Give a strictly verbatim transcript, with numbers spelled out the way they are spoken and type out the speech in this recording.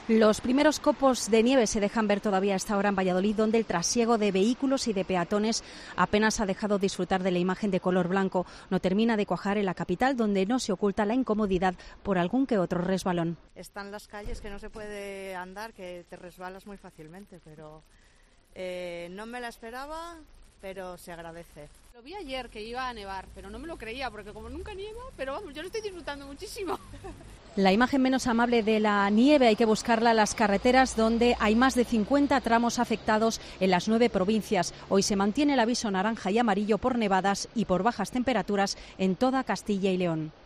Los primeros copos de nieve se dejan ver todavía a esta hora en Valladolid, donde el trasiego de vehículos y de peatones apenas ha dejado disfrutar de la imagen de color blanco. No termina de cuajar en la capital, donde no se oculta la incomodidad por algún que otro resbalón. Están las calles que no se puede andar, que te resbalas muy fácilmente, pero eh, no me la esperaba, pero se agradece. Lo vi ayer que iba a nevar, pero no me lo creía, porque como nunca nieva, pero vamos, yo lo estoy disfrutando muchísimo. La imagen menos amable de la nieve hay que buscarla en las carreteras, donde hay más de cincuenta tramos afectados en las nueve provincias. Hoy se mantiene el aviso naranja y amarillo por nevadas y por bajas temperaturas en toda Castilla y León.